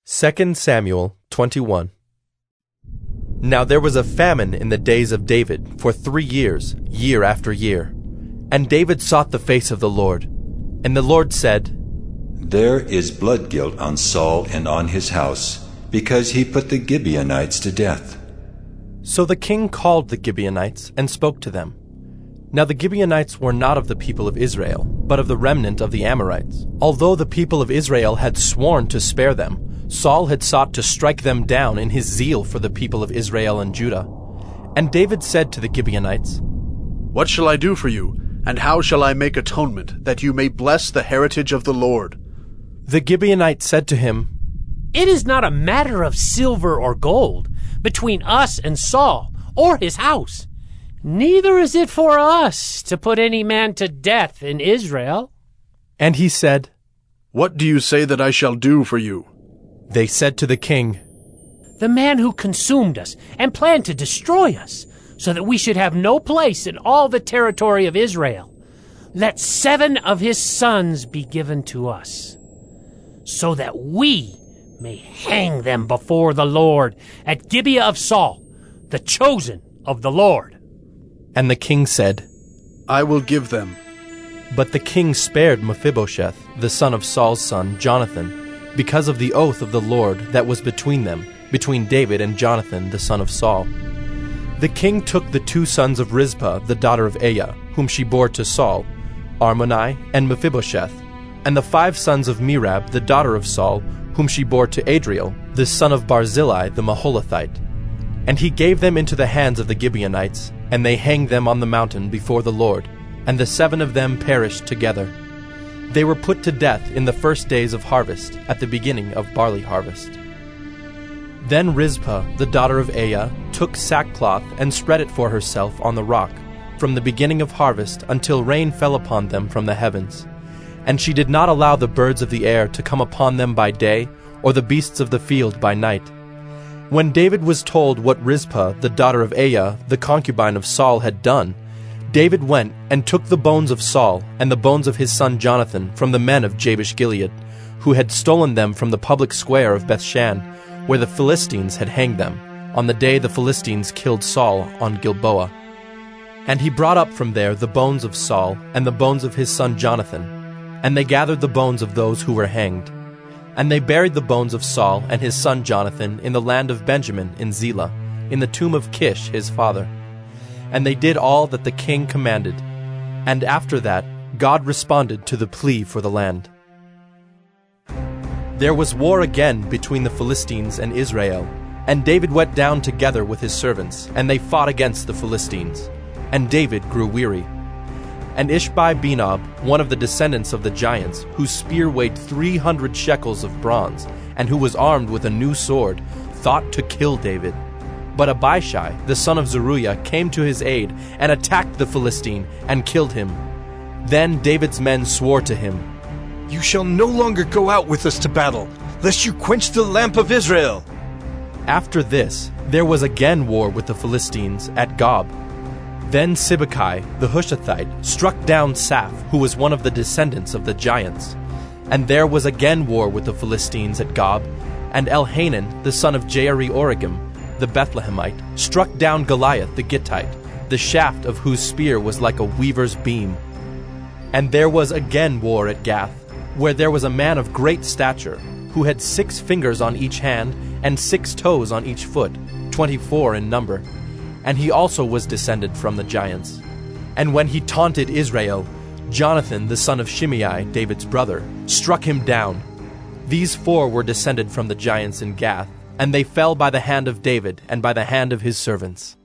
2 Samuel 21. Now there was a famine in the days of David for 3 years, year after year. And David sought the face of the Lord. And the Lord said, There is blood guilt on Saul and on his house, because he put the Gibeonites to death. So the king called the Gibeonites and spoke to them. Now the Gibeonites were not of the people of Israel, but of the remnant of the Amorites. Although the people of Israel had sworn to spare them, Saul had sought to strike them down in his zeal for the people of Israel and Judah. And David said to the Gibeonites, What shall I do for you, and how shall I make atonement, that you may bless the heritage of the Lord? The Gibeonites said to him, It is not a matter of silver or gold between us and Saul or his house. Neither is it for us to put any man to death in Israel. And he said, What do you say that I shall do for you? They said to the king, The man who consumed us and planned to destroy us, so that we should have no place in all the territory of Israel. Let 7 of his sons be given to us, so that we may hang them before the Lord at Gibeah of Saul, the chosen of the Lord. And the king said, I will give them. But the king spared Mephibosheth, the son of Saul's son, Jonathan, because of the oath of the Lord that was between them, between David and Jonathan, the son of Saul. The king took the 2 sons of Rizpah, the daughter of Aiah, whom she bore to Saul, Armoni and Mephibosheth, and the 5 sons of Merab, the daughter of Saul, whom she bore to Adriel, the son of Barzillai the Maholathite. And he gave them into the hands of the Gibeonites, and they hanged them on the mountain before the Lord, and the 7 of them perished together. They were put to death in the first days of harvest, at the beginning of barley harvest. Then Rizpah, the daughter of Aiah, took sackcloth and spread it for herself on the rock, from the beginning of harvest until rain fell upon them from the heavens. And she did not allow the birds of the air to come upon them by day, or the beasts of the field by night. When David was told what Rizpah, the daughter of Aiah, the concubine of Saul, had done, David went and took the bones of Saul and the bones of his son Jonathan from the men of Jabesh-Gilead, who had stolen them from the public square of Bethshan, where the Philistines had hanged them, on the day the Philistines killed Saul on Gilboa. And he brought up from there the bones of Saul and the bones of his son Jonathan, and they gathered the bones of those who were hanged. And they buried the bones of Saul and his son Jonathan in the land of Benjamin in Zelah, in the tomb of Kish his father. And they did all that the king commanded. And after that, God responded to the plea for the land. There was war again between the Philistines and Israel, and David went down together with his servants, and they fought against the Philistines. And David grew weary. And Ishbi-Benob, one of the descendants of the giants, whose spear weighed 300 shekels of bronze, and who was armed with a new sword, thought to kill David. But Abishai, the son of Zeruiah, came to his aid and attacked the Philistine and killed him. Then David's men swore to him, You shall no longer go out with us to battle, lest you quench the lamp of Israel. After this, there was again war with the Philistines at Gob. Then Sibbecai, the Hushathite, struck down Saph, who was one of the descendants of the giants. And there was again war with the Philistines at Gob, and Elhanan, the son of Jaare-Oregim, the Bethlehemite, struck down Goliath the Gittite, the shaft of whose spear was like a weaver's beam. And there was again war at Gath, where there was a man of great stature, who had 6 fingers on each hand and 6 toes on each foot, 24 in number. And he also was descended from the giants. And when he taunted Israel, Jonathan, the son of Shimei, David's brother, struck him down. These 4 were descended from the giants in Gath, and they fell by the hand of David and by the hand of his servants.